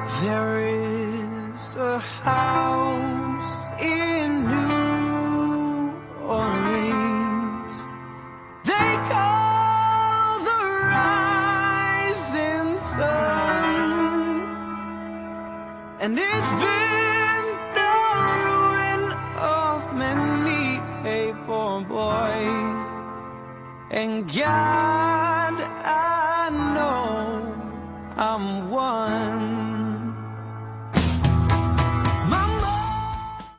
There is a house in New Orleans they call the Rising Sun, and it's been the ruin of many a poor boy. And God, I know I'm one.